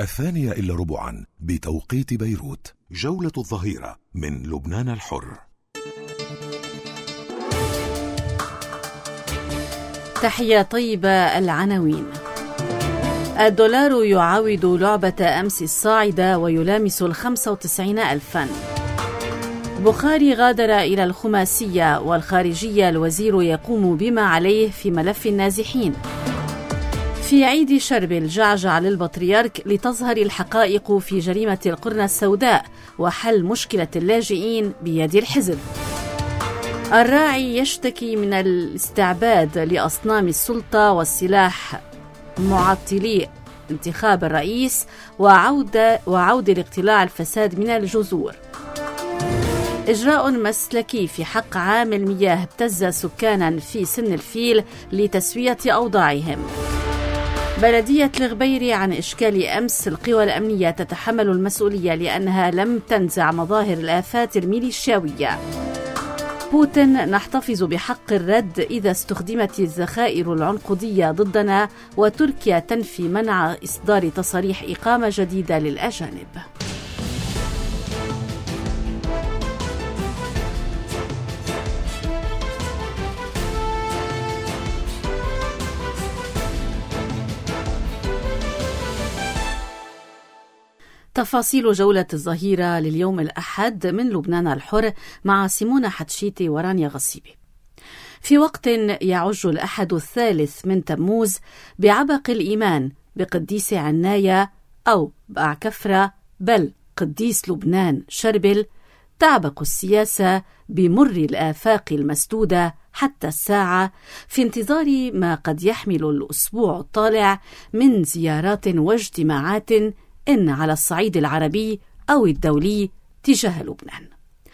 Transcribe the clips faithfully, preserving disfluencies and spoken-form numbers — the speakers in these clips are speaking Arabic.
الثانية إلا ربعا بتوقيت بيروت. جولة الظهيرة من لبنان الحر. تحية طيبة. العناوين: الدولار يعاود لعبة أمس الصاعدة ويلامس الخمسة وتسعين ألفاً. بخاري غادر إلى الخماسية والخارجية الوزير يقوم بما عليه في ملف النازحين. في عيد شربل جعجع للبطريرك لتظهر الحقائق في جريمة القرنة السوداء وحل مشكلة اللاجئين بيد الحزب. الراعي يشتكي من الاستعباد لأصنام السلطة والسلاح معطلي انتخاب الرئيس وعودة, وعودة لاقتلاع الفساد من الجذور. إجراء مسلكي في حق عامل مياه ابتز سكانا في سن الفيل لتسوية أوضاعهم. بلدية الغبيري عن إشكال أمس: القوى الأمنية تتحمل المسؤولية لأنها لم تنزع مظاهر الآفات الميليشياوية. بوتين: نحتفظ بحق الرد إذا استخدمت الذخائر العنقودية ضدنا، وتركيا تنفي منع إصدار تصاريح إقامة جديدة للأجانب. تفاصيل جولة الظهيرة لليوم الأحد من لبنان الحر مع سيمونة حتشيتي ورانيا غصيبي. في وقت يعج الأحد الثالث من تموز بعبق الإيمان بقديس عناية أو بأعكفرة بل قديس لبنان شربل، تعبق السياسة بمر الآفاق المسدودة حتى الساعة في انتظار ما قد يحمل الأسبوع الطالع من زيارات واجتماعات إن على الصعيد العربي أو الدولي تجاه لبنان.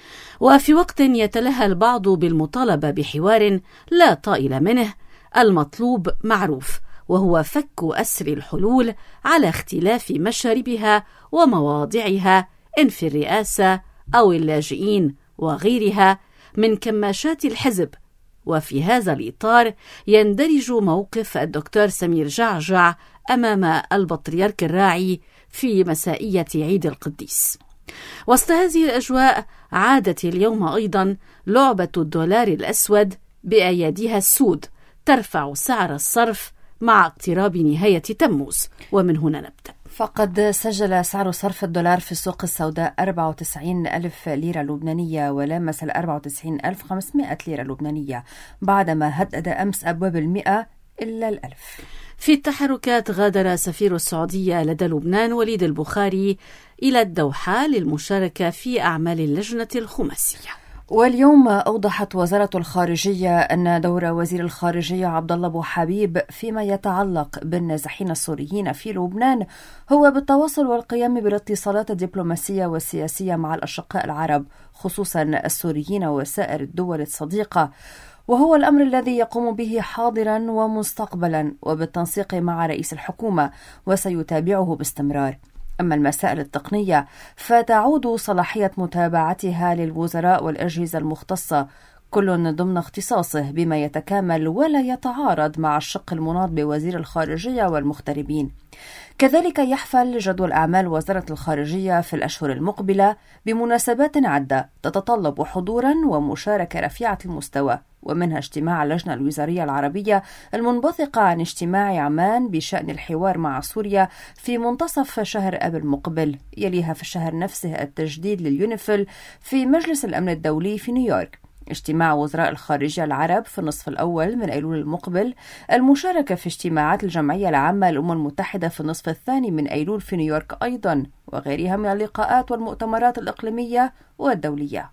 وفي وقت يتلهى البعض بالمطالبة بحوار لا طائل منه، المطلوب معروف، وهو فك أسر الحلول على اختلاف مشاربها ومواضعها إن في الرئاسة أو اللاجئين وغيرها من كماشات الحزب. وفي هذا الإطار يندرج موقف الدكتور سمير جعجع أمام البطريرك الراعي في مسائية عيد القديس. وسط هذه الأجواء عادت اليوم أيضا لعبة الدولار الأسود بأياديها السود ترفع سعر الصرف مع اقتراب نهاية تموز. ومن هنا نبدأ. فقد سجل سعر صرف الدولار في السوق السوداء أربعة وتسعين ألف ليرة لبنانية ولامس ال أربعة وتسعين ألف وخمسمائة ليرة لبنانية بعدما هدد أمس أبواب المئة إلا الألف. في التحركات غادر سفير السعودية لدى لبنان وليد البخاري إلى الدوحة للمشاركة في أعمال اللجنة الخماسية. واليوم أوضحت وزارة الخارجية أن دور وزير الخارجية عبد الله أبو حبيب فيما يتعلق بالنازحين السوريين في لبنان هو بالتواصل والقيام بالاتصالات الدبلوماسية والسياسية مع الأشقاء العرب خصوصا السوريين وسائر الدول الصديقة، وهو الأمر الذي يقوم به حاضرا ومستقبلا وبالتنسيق مع رئيس الحكومة وسيتابعه باستمرار. أما المسائل التقنية فتعود صلاحية متابعتها للوزراء والأجهزة المختصة كل ضمن اختصاصه بما يتكامل ولا يتعارض مع الشق المناط بوزير الخارجية والمغتربين. كذلك يحفل جدول أعمال وزارة الخارجية في الأشهر المقبلة بمناسبات عدة تتطلب حضورا ومشاركة رفيعة المستوى، ومنها اجتماع اللجنة الوزارية العربية المنبثقة عن اجتماع عمان بشأن الحوار مع سوريا في منتصف شهر آب المقبل. يليها في الشهر نفسه التجديد لليونيفيل في مجلس الأمن الدولي في نيويورك، اجتماع وزراء الخارجية العرب في النصف الأول من أيلول المقبل، المشاركة في اجتماعات الجمعية العامة للأمم المتحدة في النصف الثاني من أيلول في نيويورك أيضا، وغيرها من اللقاءات والمؤتمرات الإقليمية والدولية.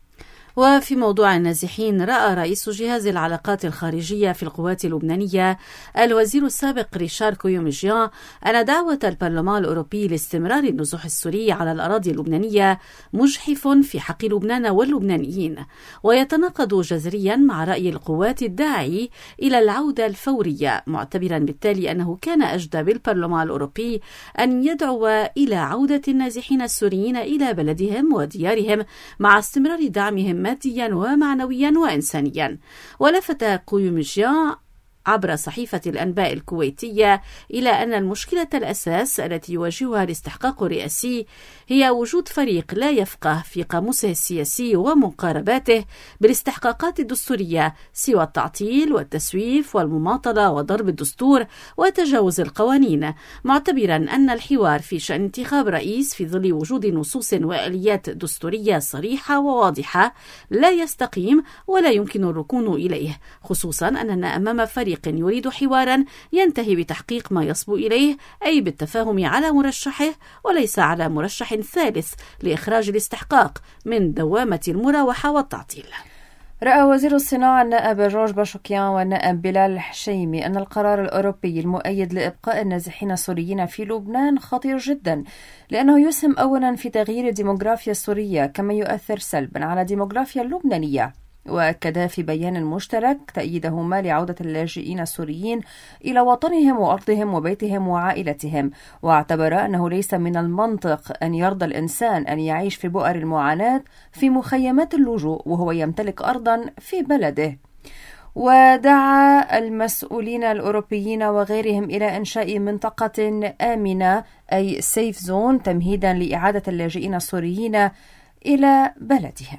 وفي موضوع النازحين، رأى رئيس جهاز العلاقات الخارجية في القوات اللبنانية الوزير السابق ريشار كويومجيان أن دعوة البرلمان الأوروبي لاستمرار النزوح السوري على الأراضي اللبنانية مجحف في حق لبنان واللبنانيين، ويتناقض جذريا مع رأي القوات الداعي إلى العودة الفورية، معتبرا بالتالي أنه كان أجدى بالبرلمان الأوروبي أن يدعو إلى عودة النازحين السوريين إلى بلدهم وديارهم مع استمرار دعمهم ماديا ومعنويا وإنسانيا. ولفت كويومجيان عبر صحيفة الأنباء الكويتية إلى أن المشكلة الأساس التي يواجهها الاستحقاق الرئاسي هي وجود فريق لا يفقه في قاموسه السياسي ومقارباته بالاستحقاقات الدستورية سوى التعطيل والتسويف والمماطلة وضرب الدستور وتجاوز القوانين، معتبرا أن الحوار في شأن انتخاب رئيس في ظل وجود نصوص وآليات دستورية صريحة وواضحة لا يستقيم ولا يمكن الركون إليه، خصوصا أننا أمام فريق يريد حوارا ينتهي بتحقيق ما يصبو إليه، أي بالتفاهم على مرشحه وليس على مرشح ثالث لإخراج الاستحقاق من دوامة المراوحة والتعطيل. رأى وزير الصناعة النائب جورج باشوكيان والنائب بلال الحشيمي أن القرار الأوروبي المؤيد لإبقاء النازحين السوريين في لبنان خطير جدا، لأنه يسهم أولا في تغيير الديموغرافيا السورية كما يؤثر سلبا على الديموغرافيا اللبنانية. وأكد في بيان مشترك تأييدهما لعودة اللاجئين السوريين إلى وطنهم وأرضهم وبيتهم وعائلتهم، واعتبر أنه ليس من المنطق أن يرضى الإنسان أن يعيش في بؤر المعاناة في مخيمات اللجوء وهو يمتلك أرضا في بلده. ودعا المسؤولين الأوروبيين وغيرهم إلى إنشاء منطقة آمنة أي سيف زون تمهيدا لإعادة اللاجئين السوريين إلى بلدهم.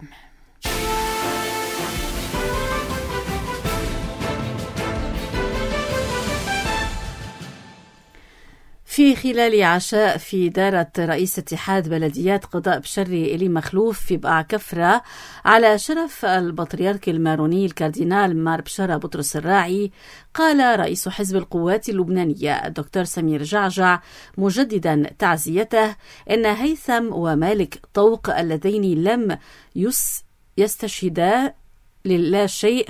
في خلال عشاء في دارة رئيس اتحاد بلديات قضاء بشري إلي مخلوف في بقع كفرة على شرف البطريرك الماروني الكاردينال مار بشارة بطرس الراعي، قال رئيس حزب القوات اللبنانية الدكتور سمير جعجع مجددا تعزيته إن هيثم ومالك طوق اللذين لم يس يستشهدا للا شيء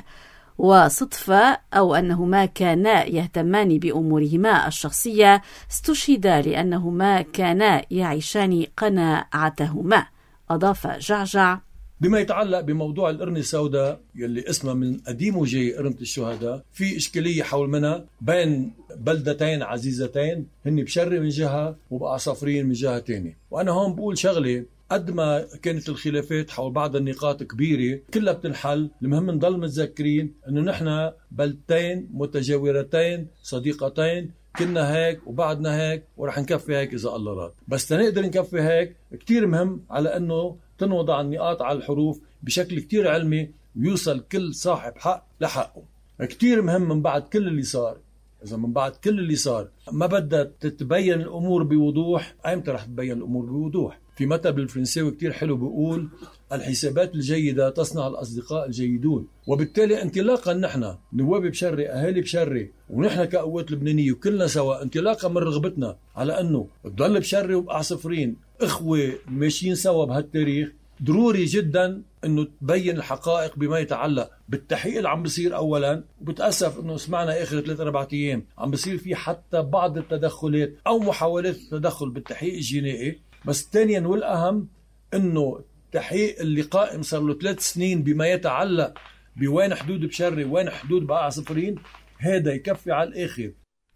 وصدفة أو أنهما كانا يهتمان بأمورهما الشخصية استشهدا لأنهما كانا يعيشان قناعتهما. أضاف جعجع: بما يتعلق بموضوع القرنة السوداء يلي اسمها من قديم وجاي قرنة الشهداء، في إشكالية حول منها بين بلدتين عزيزتين هن بشري من جهة وبقع صفرين من جهة تانية. وأنا هون بقول شغلة، قد ما كانت الخلافات حول بعض النقاط كبيرة كلها بتنحل، المهم نضل متذكرين انه نحن بلدتين متجاورتين صديقتين، كنا هيك وبعدنا هيك ورح نكفي هيك اذا الله راد. بس تنقدر نكفي هيك كتير مهم على انه تنوضع النقاط على الحروف بشكل كتير علمي ويوصل كل صاحب حق لحقه. كتير مهم من بعد كل اللي صار، إذا من بعد كل اللي صار ما بدها تتبين الأمور بوضوح، أيمتى رح تبين الأمور بوضوح؟ في مثل بالفرنساوي كتير حلو بيقول: الحسابات الجيدة تصنع الأصدقاء الجيدون. وبالتالي انطلاقا نحن نواب بشري، أهالي بشري، ونحن كقوات لبنانية وكلنا سوا، انطلاقا من رغبتنا على أنه تضل بشري وبقع صفرين إخوة ماشيين سوا بهالتاريخ، ضروري جدا انه تبين الحقائق بما يتعلق بالتحقيق اللي عم بصير اولا. وبتاسف انه سمعنا اخر ثلاث اربع ايام عم بصير في حتى بعض التدخلات او محاولات التدخل بالتحقيق الجنائي. بس ثانيا والاهم انه التحقيق اللي قائم صار له ثلاث سنين بما يتعلق بوين حدود بشري وين حدود بقع صفرين، هذا يكفي على الاخر.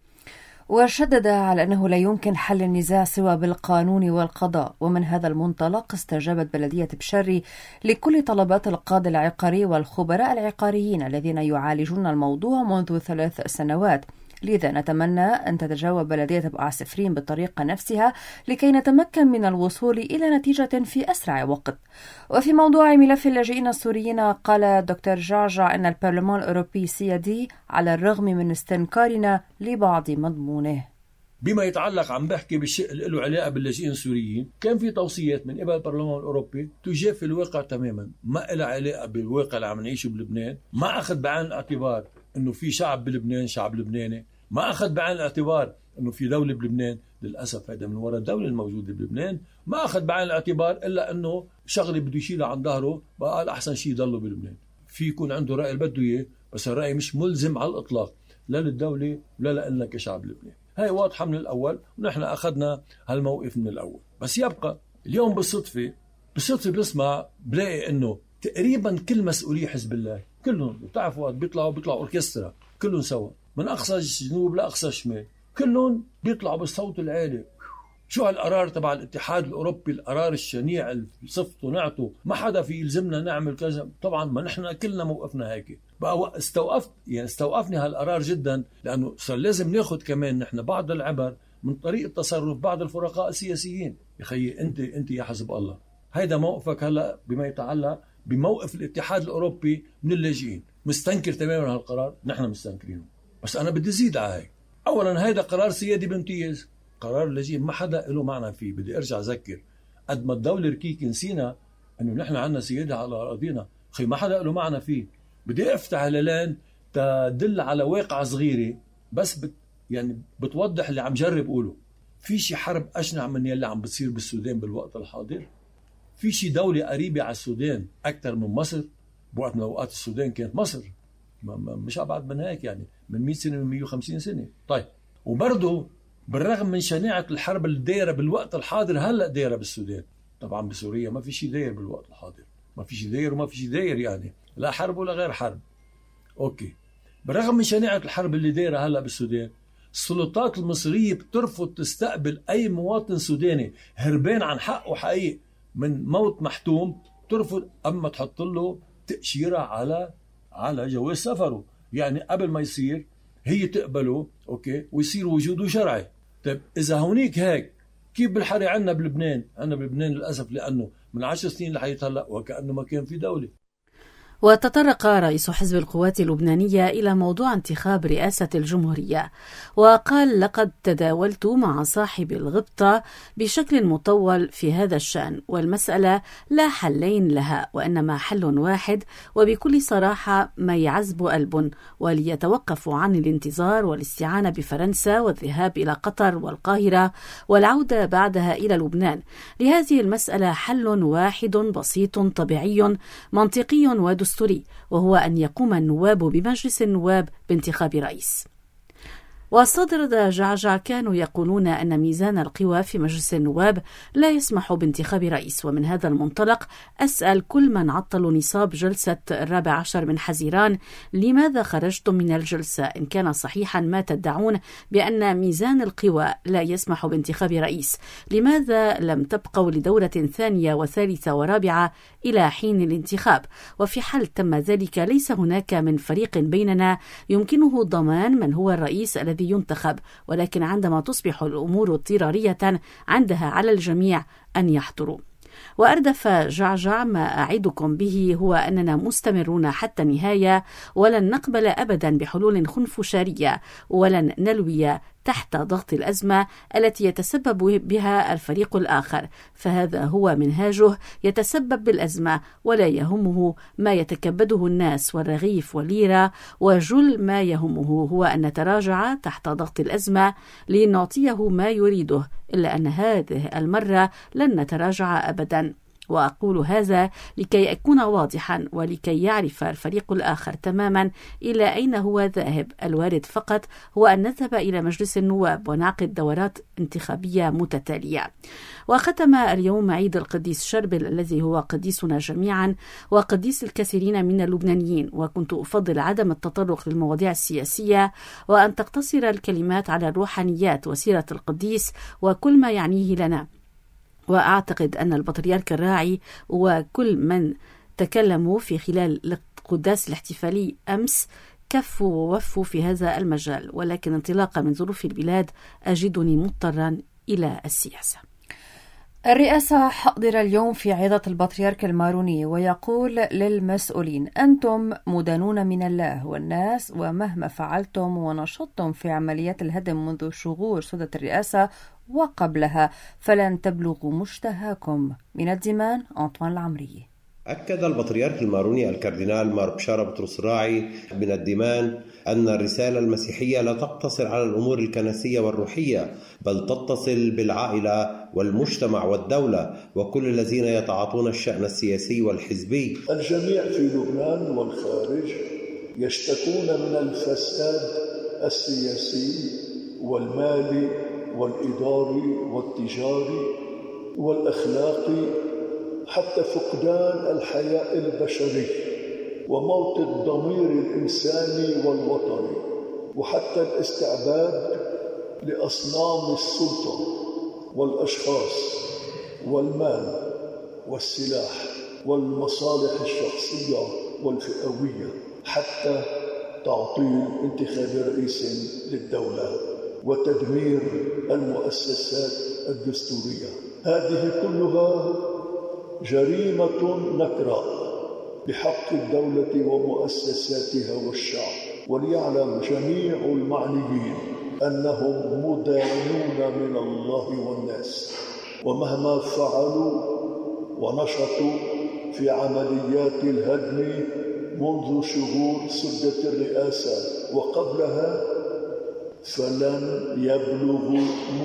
وشدد على أنه لا يمكن حل النزاع سوى بالقانون والقضاء، ومن هذا المنطلق استجابت بلدية بشري لكل طلبات القاضي العقاري والخبراء العقاريين الذين يعالجون الموضوع منذ ثلاث سنوات. لذا نتمنى أن تتجاوب بلدية بقع صفرين بالطريقة نفسها لكي نتمكن من الوصول إلى نتيجة في أسرع وقت. وفي موضوع ملف اللاجئين السوريين قال الدكتور جعجع أن البرلمان الأوروبي سيادي على الرغم من استنكارنا لبعض مضمونه. بما يتعلق عم بحكي بالشيء اللي له علاقة باللاجئين السوريين، كان في توصيات من قبل البرلمان الأوروبي تجافي الواقع تماما، ما لها علاقة بالواقع اللي عم نعيشه بلبنان، ما أخذ بعين الاعتبار انه في شعب بلبنان شعب لبناني، ما اخذ بعين الاعتبار انه في دوله بلبنان، للاسف هذا من وراء الدوله الموجوده بلبنان، ما اخذ بعين الاعتبار الا انه شغله بده يشيلها عن ظهره، بقى احسن شيء يضله بلبنان. في يكون عنده راي اللي بده اياه، بس الراي مش ملزم على الاطلاق لا للدوله ولا لنا كشعب لبنان. هاي واضحه من الاول، ونحن اخذنا هالموقف من الاول. بس يبقى اليوم بالصدفه بالصدفه بسمع بلاقي انه تقريبا كل مسؤولي حزب الله كلهم بتعرفوا بيطلعوا بيطلعوا اوركسترا كلهم سوا من اقصى الجنوب لاقصى الشمال، كلهم بيطلعوا بالصوت العالي شو هالقرار تبع الاتحاد الأوروبي، القرار الشنيع اللي صفته نعته ما حدا في يلزمنا نعمل كذا. طبعا ما نحن كلنا موقفنا هيك. بقى استوقفت يعني استوقفني هالقرار جدا، لأنه صار لازم ناخد كمان نحن بعض العبر من طريقة تصرف بعض الفرقاء السياسيين. يا خيي أنت أنت يا حزب الله، هيدا موقفك هلا بما يتعلق بموقف الاتحاد الأوروبي من اللاجئين. مستنكر تماما هالقرار، نحن مستنكرينه، بس أنا بدي زيد على هيك. أولا هيدا قرار سيادي بامتياز، قرار اللاجئين ما حدا له معنى فيه. بدي أرجع أذكر قد ما الدولة ركيك نسينا أنه نحن عنا سيادة على أراضينا، خي ما حدا له معنى فيه. بدي أفتح الإعلان تدل على واقع صغيرة بس بت يعني بتوضح اللي عم جرب قوله. في شي حرب أشنع من يلي عم بتصير بالسودان بالوقت الحاضر؟ في شي دولة قريبة على السودان أكثر من مصر؟ بوقت من أوقات السودان كانت مصر، مش أبعد من هيك، يعني من مئة سنة من مئة وخمسين سنة. طيب وبرضه بالرغم من شناعة الحرب اللي دايرة بالوقت الحاضر هلأ دايرة بالسودان، طبعا بسوريا ما في شي داير بالوقت الحاضر، ما في شي داير وما في شي داير، يعني لا حرب ولا غير حرب. أوكي، بالرغم من شناعة الحرب اللي دايرة هلأ بالسودان، السلطات المصرية بترفض تستقبل أي مواطن سوداني هربان عن حقه حقيقي من موت محتوم، ترفض أما تحط له تأشيرة على على جواز سفره. يعني قبل ما يصير هي تقبله أوكي ويصير وجوده شرعي. طيب إذا هونيك هيك، كيف بالحري عنا بلبنان؟ عنا بلبنان للأسف لأنه من عشر سنين لحيث هلأ وكأنه ما كان في دولة. وتطرق رئيس حزب القوات اللبنانية إلى موضوع انتخاب رئاسة الجمهورية، وقال: لقد تداولت مع صاحب الغبطة بشكل مطول في هذا الشأن، والمسألة لا حلين لها وإنما حل واحد، وبكل صراحة ما يعزب قلب، وليتوقفوا عن الانتظار والاستعانة بفرنسا والذهاب إلى قطر والقاهرة والعودة بعدها إلى لبنان. لهذه المسألة حل واحد بسيط طبيعي منطقي ودستوري، وهو أن يقوم النواب بمجلس النواب بانتخاب رئيس. واستطرد جعجع كانوا يقولون أن ميزان القوى في مجلس النواب لا يسمح بانتخاب رئيس، ومن هذا المنطلق أسأل كل من عطلوا نصاب جلسة الرابع عشر من حزيران: لماذا خرجتم من الجلسة؟ إن كان صحيحا ما تدعون بأن ميزان القوى لا يسمح بانتخاب رئيس، لماذا لم تبقوا لدورة ثانية وثالثة ورابعة إلى حين الانتخاب؟ وفي حال تم ذلك ليس هناك من فريق بيننا يمكنه ضمان من هو الرئيس الذي ينتخب، ولكن عندما تصبح الأمور اضطرارية عندها على الجميع أن يحضروا. وأردف جعجع: ما أعدكم به هو أننا مستمرون حتى النهاية، ولن نقبل أبدا بحلول خنفشارية، ولن نلوي تحت ضغط الأزمة التي يتسبب بها الفريق الآخر، فهذا هو منهاجه، يتسبب بالأزمة ولا يهمه ما يتكبده الناس والرغيف والليرة، وجل ما يهمه هو أن نتراجع تحت ضغط الأزمة لنعطيه ما يريده، إلا أن هذه المرة لن نتراجع أبدا. وأقول هذا لكي أكون واضحا ولكي يعرف الفريق الآخر تماما إلى أين هو ذاهب. الوارد فقط هو أن نذهب إلى مجلس النواب ونعقد دورات انتخابية متتالية. وختم اليوم عيد القديس شربل الذي هو قديسنا جميعا وقديس الكثيرين من اللبنانيين، وكنت أفضل عدم التطرق للمواضيع السياسية وأن تقتصر الكلمات على الروحانيات وسيرة القديس وكل ما يعنيه لنا. وأعتقد أن البطريرك الراعي وكل من تكلموا في خلال القداس الاحتفالي أمس كفوا ووفوا في هذا المجال، ولكن انطلاقا من ظروف البلاد أجدني مضطرا إلى السياسة. الرئاسة حاضرة اليوم في عظة البطريرك الماروني، ويقول للمسؤولين: أنتم مدانون من الله والناس، ومهما فعلتم ونشطتم في عمليات الهدم منذ شهور سدة الرئاسة وقبلها فلن تبلغوا مشتهاكم. من الديمان أنطوان العمري. أكد البطريرك الماروني الكاردينال مار بشارة بطرس الراعي من الديمان أن الرسالة المسيحية لا تقتصر على الأمور الكنسية والروحية، بل تتصل بالعائلة والمجتمع والدولة وكل الذين يتعاطون الشأن السياسي والحزبي. الجميع في لبنان والخارج يشتكون من الفساد السياسي والمالي والإداري والتجاري والأخلاقي، حتى فقدان الحياء البشري وموت الضمير الإنساني والوطني، وحتى الاستعباد لأصنام السلطة والأشخاص والمال والسلاح والمصالح الشخصية والفئوية حتى تعطيل انتخاب رئيس للدولة وتدمير المؤسسات الدستورية. هذه كلها جريمة نكراء بحق الدولة ومؤسساتها والشعب، وليعلم جميع المعنيين أنهم مدانون من الله والناس، ومهما فعلوا ونشطوا في عمليات الهدم منذ شهور سدة الرئاسة وقبلها فلن يبلغوا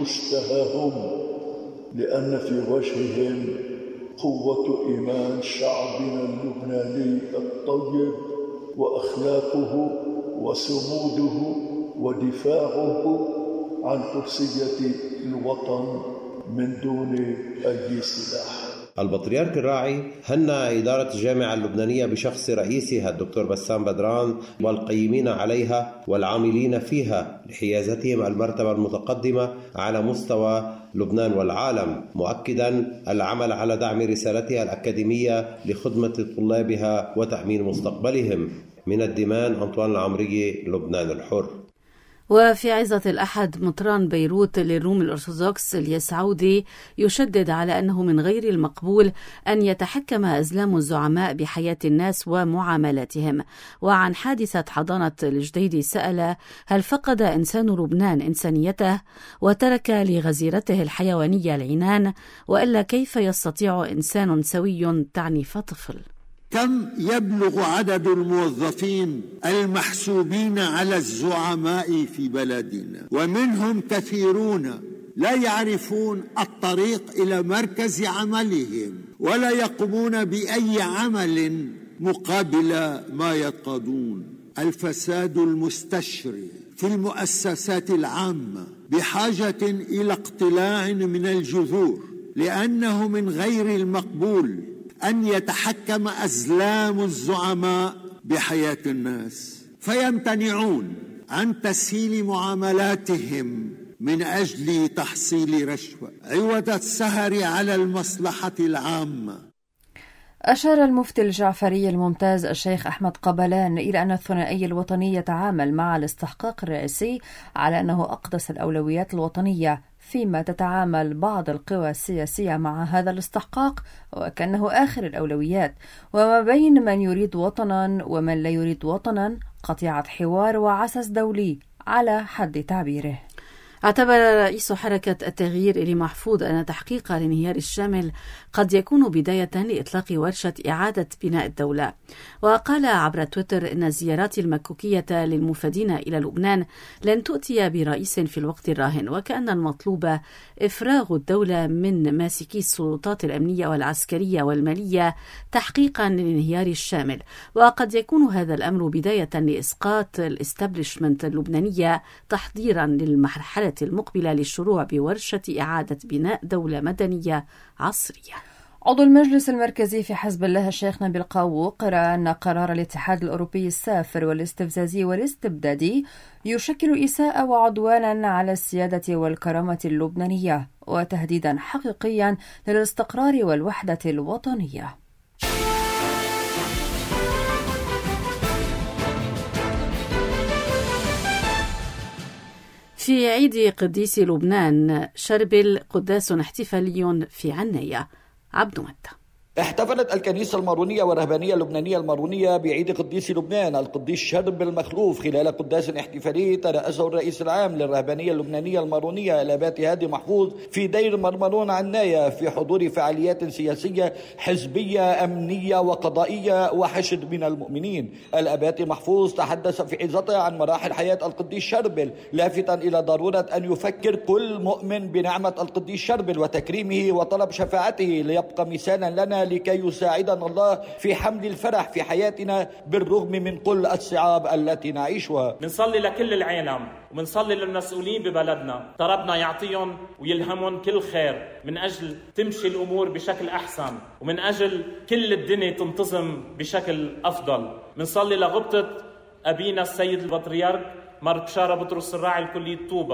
مشتهاهم، لأن في وجههم قوة إيمان شعبنا اللبناني الطيب وأخلاقه وصموده ودفاعه عن كرسية الوطن من دون أي سلاح. البطريرك الراعي هنأ إدارة الجامعة اللبنانية بشخص رئيسها الدكتور بسام بدران والقيمين عليها والعاملين فيها لحيازتهم المرتبة المتقدمة على مستوى لبنان والعالم، مؤكدا العمل على دعم رسالتها الأكاديمية لخدمة طلابها وتأمين مستقبلهم. من الدمان أنطوان العمرية، لبنان الحر. وفي عظة الأحد مطران بيروت للروم الأرثوذكس الياس عودي يشدد على أنه من غير المقبول أن يتحكم أزلام الزعماء بحياة الناس ومعاملاتهم. وعن حادثة حضانة الجديدي سأل: هل فقد إنسان لبنان إنسانيته وترك لغزيرته الحيوانية العنان؟ وإلا كيف يستطيع إنسان سوي تعنيف طفل؟ كم يبلغ عدد الموظفين المحسوبين على الزعماء في بلدنا؟ ومنهم كثيرون لا يعرفون الطريق إلى مركز عملهم ولا يقومون بأي عمل مقابل ما يتقاضون. الفساد المستشري في المؤسسات العامة بحاجة إلى اقتلاع من الجذور، لأنه من غير المقبول أن يتحكم أزلام الزعماء بحياة الناس فيمتنعون عن تسهيل معاملاتهم من أجل تحصيل رشوة عوض السهر على المصلحة العامة. أشار المفتي الجعفري الممتاز الشيخ أحمد قبلان إلى أن الثنائي الوطني يتعامل مع الاستحقاق الرئاسي على أنه أقدس الأولويات الوطنية، فيما تتعامل بعض القوى السياسية مع هذا الاستحقاق وكأنه آخر الأولويات، وما بين من يريد وطنا ومن لا يريد وطنا قطيعة حوار وعسس دولي على حد تعبيره. اعتبر رئيس حركة التغيير إلي محفوظ أن تحقيق الانهيار الشامل قد يكون بداية لإطلاق ورشة إعادة بناء الدولة. وقال عبر تويتر إن الزيارات المكوكية للمفادين إلى لبنان لن تؤتي برئيس في الوقت الراهن، وكأن المطلوب إفراغ الدولة من ماسكي السلطات الأمنية والعسكرية والمالية تحقيقا للانهيار الشامل. وقد يكون هذا الأمر بداية لإسقاط الاستابليشمنت اللبنانية تحضيرا للمرحلة المقبلة للشروع بورشة إعادة بناء دولة مدنية عصرية. عضو المجلس المركزي في حزب الله الشيخ نبيل قاووق قرأ أن قرار الاتحاد الأوروبي السافر والاستفزازي والاستبدادي يشكل إساءة وعدوانا على السيادة والكرامة اللبنانية وتهديدا حقيقيا للاستقرار والوحدة الوطنية. في عيد قديس لبنان شربل قداس احتفالي في عناية. عبد متى. احتفلت الكنيسة المارونية والرهبانية اللبنانية المارونية بعيد قديس لبنان القديس شربل المخلوف خلال قداس احتفالي ترأسه الرئيس العام للرهبانية اللبنانية المارونية الآبات هادي محفوظ في دير مرمرون عناية في حضور فعاليات سياسية حزبية أمنية وقضائية وحشد من المؤمنين. الآبات محفوظ تحدث في عظته عن مراحل حياة القديس شربل، لافتا إلى ضرورة أن يفكر كل مؤمن بنعمة القديس شربل وتكريمه وطلب شفاعته ليبقى مثالا لنا لكي يساعدنا الله في حمل الفرح في حياتنا بالرغم من كل الصعاب التي نعيشها. بنصلي لكل العالم وبنصلي للمسؤولين ببلدنا، ربنا يعطيهم ويلهمهم كل خير من أجل تمشي الأمور بشكل أحسن ومن أجل كل الدنيا تنتظم بشكل أفضل. بنصلي لغبطة أبينا السيد البطريرك مار بشارة بطرس الراعي الكلية طوبة،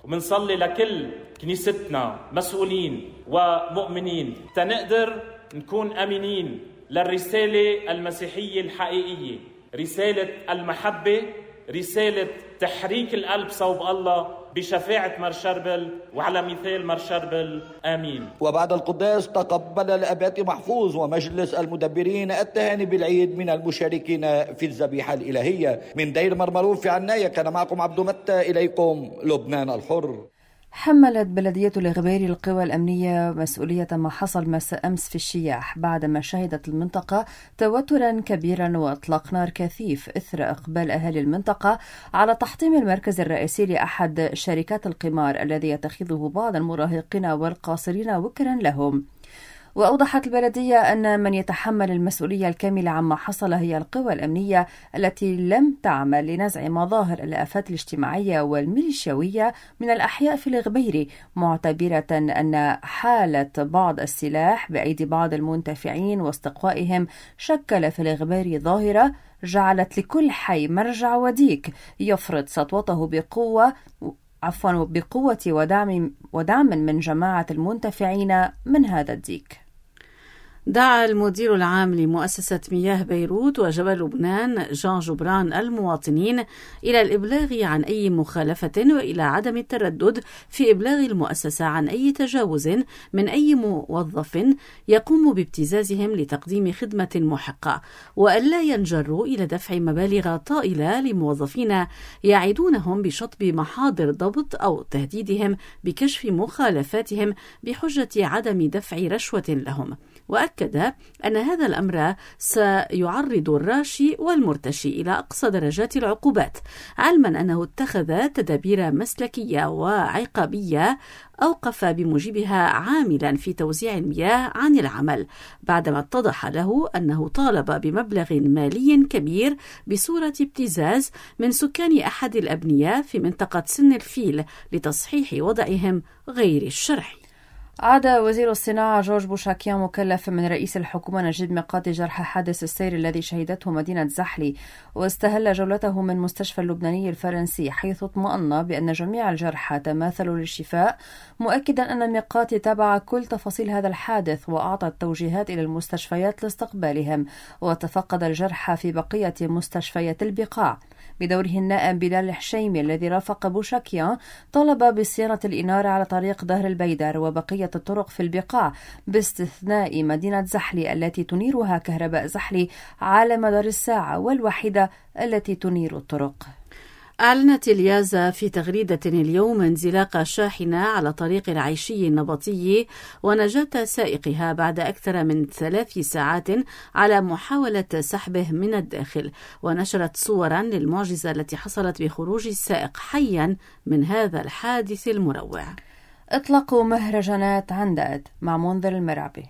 ومنصلي لكل كنيستنا مسؤولين ومؤمنين تنقدر نكون أمينين للرسالة المسيحية الحقيقية، رسالة المحبة، رسالة تحريك القلب صوب الله بشفاعة مر شربل وعلى مثال مر شربل. آمين. وبعد القداس تقبل الأباط محفوظ ومجلس المدبرين التهاني بالعيد من المشاركين في الذبيحة الإلهية. من دير مرمروف في عناية كان معكم عبد متى، إليكم لبنان الحر. حملت بلدية الإغباري القوى الأمنية مسؤولية ما حصل مساء أمس في الشياح بعدما شهدت المنطقة توترا كبيرا وإطلاق نار كثيف إثر إقبال أهالي المنطقة على تحطيم المركز الرئيسي لأحد شركات القمار الذي يتخذه بعض المراهقين والقاصرين وكرا لهم. وأوضحت البلدية أن من يتحمل المسؤولية الكاملة عما حصل هي القوى الأمنية التي لم تعمل لنزع مظاهر الآفات الاجتماعية والميليشيوية من الأحياء في الغبيري، معتبرة أن حالة بعض السلاح بأيدي بعض المنتفعين واستقوائهم شكل في الغبيري ظاهرة جعلت لكل حي مرجع وديك يفرض سطوته بقوة عفوا بقوة ودعم ودعم من جماعة المنتفعين من هذا الديك. دعا المدير العام لمؤسسة مياه بيروت وجبل لبنان جان جبران المواطنين إلى الإبلاغ عن أي مخالفة وإلى عدم التردد في إبلاغ المؤسسة عن أي تجاوز من أي موظف يقوم بابتزازهم لتقديم خدمة محقة، وألا ينجروا إلى دفع مبالغ طائلة لموظفين يعدونهم بشطب محاضر ضبط أو تهديدهم بكشف مخالفاتهم بحجة عدم دفع رشوة لهم. وأكد أن هذا الأمر سيعرض الراشي والمرتشي إلى أقصى درجات العقوبات، علما أنه اتخذ تدابير مسلكية وعقابية أوقف بموجبها عاملا في توزيع المياه عن العمل، بعدما اتضح له أنه طالب بمبلغ مالي كبير بصورة ابتزاز من سكان أحد الأبنية في منطقة سن الفيل لتصحيح وضعهم غير الشرعي. عاد وزير الصناعة جورج بوشاكيان مكلف من رئيس الحكومة نجيب ميقاتي جرح حادث السير الذي شهدته مدينة زحلي، واستهل جولته من مستشفى اللبناني الفرنسي حيث اطمأن بأن جميع الجرحى تماثلوا للشفاء، مؤكدا أن ميقاتي تابع كل تفاصيل هذا الحادث وأعطى التوجيهات إلى المستشفيات لاستقبالهم، وتفقد الجرحى في بقية مستشفيات البقاع. بدوره النائب بلال الحشيمي الذي رافق بوشاكيان طلب بصيانة الإنارة على طريق ظهر البيدر وبقية الطرق في البقاع باستثناء مدينة زحلي التي تنيرها كهرباء زحلي على مدار الساعة والوحيدة التي تنير الطرق. أعلنت اليازا في تغريدة اليوم انزلاق شاحنة على طريق العيشي النبطي ونجاة سائقها بعد أكثر من ثلاث ساعات على محاولة سحبه من الداخل، ونشرت صورا للمعجزة التي حصلت بخروج السائق حيا من هذا الحادث المروع. اطلقوا مهرجانات عنداد مع منذر المرعبي.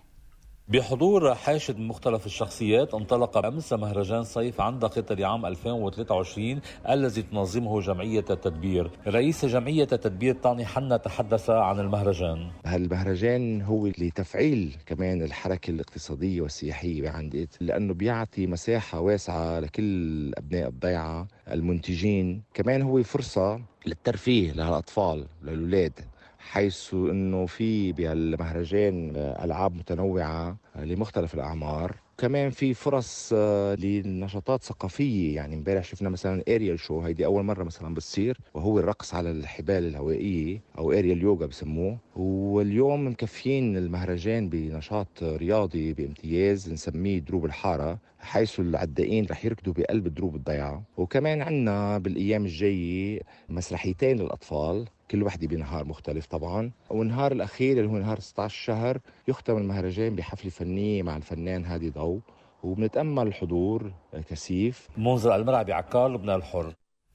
بحضور حاشد مختلف الشخصيات انطلق أمس مهرجان صيف عندقة لعام ألفين وثلاثة وعشرين الذي تنظمه جمعية التدبير. رئيس جمعية التدبير طاني حنا تحدث عن المهرجان. هالمهرجان هو لتفعيل كمان الحركة الاقتصادية والسياحية بعندقة، لأنه بيعطي مساحة واسعة لكل أبناء الضيعة المنتجين، كمان هو فرصة للترفيه للأطفال للأولاد، حيث انه في بهالمهرجان العاب متنوعه لمختلف الاعمار، كمان في فرص لنشاطات ثقافيه. يعني امبارح شفنا مثلا اريال شو، هيدي اول مره مثلا بتصير، وهو الرقص على الحبال الهوائيه او اريال يوغا بسموه. واليوم مكفيين المهرجان بنشاط رياضي بامتياز نسميه دروب الحاره، حيث العدائين رح يركضوا بقلب دروب الضيعه. وكمان عندنا بالايام الجايه مسرحيتين للاطفال، كل وحده بنهار مختلف طبعا، والنهار الاخير اللي هو نهار ستة عشر شهر يختم المهرجان بحفله فنيه مع الفنان هادي ضو، وبنتامل الحضور كثيف. منذر المرعبي، عكار، لبنان الحر.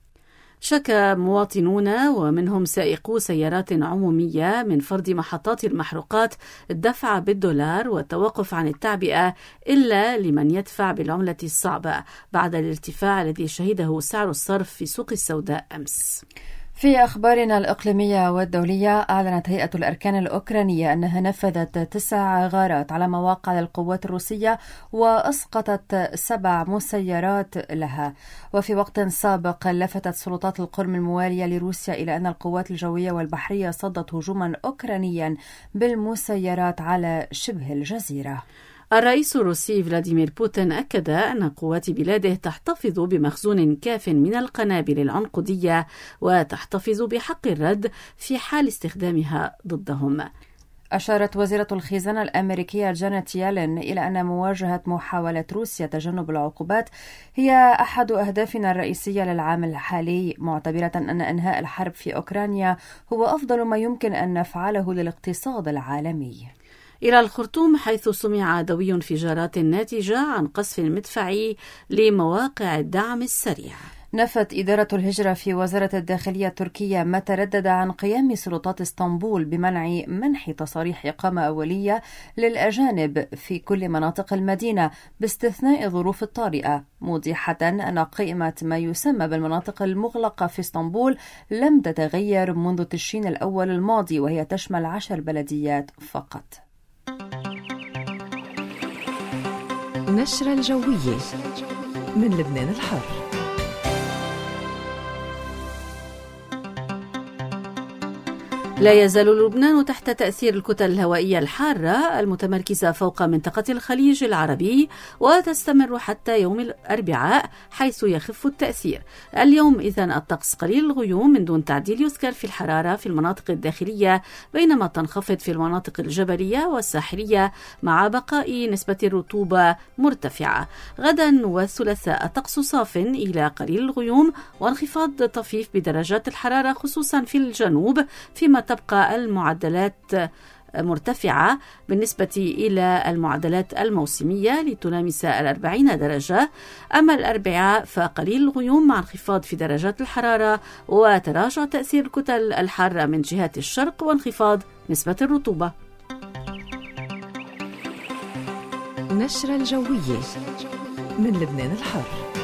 شكى مواطنون ومنهم سائقو سيارات عمومية من فرض محطات المحروقات الدفع بالدولار والتوقف عن التعبئة إلا لمن يدفع بالعملة الصعبة بعد الارتفاع الذي شهده سعر الصرف في سوق السوداء أمس. في أخبارنا الإقليمية والدولية، أعلنت هيئة الأركان الأوكرانية أنها نفذت تسع غارات على مواقع للقوات الروسية وأسقطت سبع مسيرات لها. وفي وقت سابق لفتت سلطات القرم الموالية لروسيا إلى أن القوات الجوية والبحرية صدت هجوما أوكرانيا بالمسيرات على شبه الجزيرة. الرئيس الروسي فلاديمير بوتين أكد أن قوات بلاده تحتفظ بمخزون كاف من القنابل العنقودية وتحتفظ بحق الرد في حال استخدامها ضدهم. أشارت وزيرة الخزانة الأمريكية جانيت يالين إلى أن مواجهة محاولة روسيا تجنب العقوبات هي أحد أهدافنا الرئيسية للعام الحالي، معتبرة أن إنهاء الحرب في أوكرانيا هو أفضل ما يمكن أن نفعله للاقتصاد العالمي. إلى الخرطوم، حيث سمع دوي انفجارات ناتجة عن قصف مدفعي لمواقع الدعم السريع. نفت إدارة الهجرة في وزارة الداخلية التركية ما تردد عن قيام سلطات اسطنبول بمنع منح تصاريح إقامة أولية للأجانب في كل مناطق المدينة باستثناء ظروف الطارئة، موضحة أن قائمة ما يسمى بالمناطق المغلقة في اسطنبول لم تتغير منذ تشرين الأول الماضي، وهي تشمل عشر بلديات فقط. نشرة الجوية من لبنان الحر. لا يزال لبنان تحت تأثير الكتل الهوائية الحارة المتمركزة فوق منطقة الخليج العربي، وتستمر حتى يوم الأربعاء حيث يخف التأثير. اليوم إذن الطقس قليل الغيوم من دون تعديل يذكر في الحرارة في المناطق الداخلية، بينما تنخفض في المناطق الجبلية والساحلية مع بقاء نسبة الرطوبة مرتفعة. غدا والثلاثاء الطقس صاف إلى قليل الغيوم وانخفاض طفيف بدرجات الحرارة خصوصا في الجنوب، فيما تبقى المعدلات مرتفعة بالنسبة إلى المعدلات الموسمية لتلامس الأربعين درجة. أما الأربعاء فقليل الغيوم مع انخفاض في درجات الحرارة وتراجع تأثير الكتل الحارة من جهة الشرق وانخفاض نسبة الرطوبة. نشرة الجوية من لبنان الحر.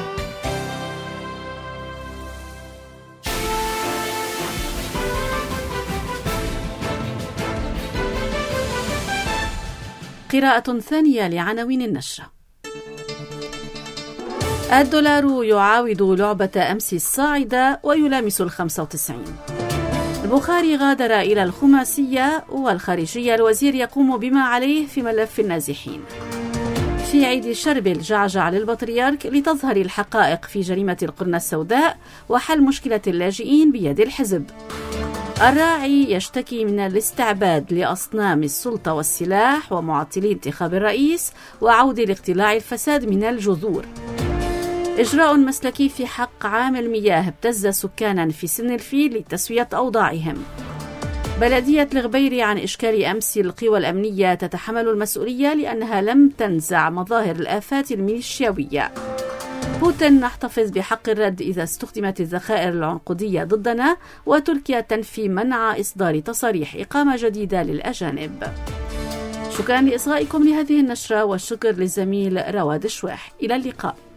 قراءة ثانية لعناوين النشرة. الدولار يعاود لعبة أمس الصاعدة ويلامس الخمسة وتسعين. البخاري غادر إلى الخماسية والخارجية، الوزير يقوم بما عليه في ملف النازحين. في عيد شربل جعجع للبطريرك لتظهر الحقائق في جريمة القرنة السوداء وحل مشكلة اللاجئين بيد الحزب. الراعي يشتكي من الاستعباد لأصنام السلطة والسلاح ومعطلي انتخاب الرئيس وعودة لاقتلاع الفساد من الجذور. إجراء مسلكي في حق عامل مياه ابتز سكانا في سن الفيل لتسوية أوضاعهم. بلدية الغبيري عن إشكال أمس القوى الأمنية تتحمل المسؤولية لأنها لم تنزع مظاهر الآفات الميليشياوية. بوتين نحتفظ بحق الرد إذا استخدمت الذخائر العنقودية ضدنا، وتركيا تنفي منع إصدار تصاريح إقامة جديدة للأجانب. شكرا لإصغائكم لهذه النشرة، والشكر للزميل رواد الشواح. إلى اللقاء.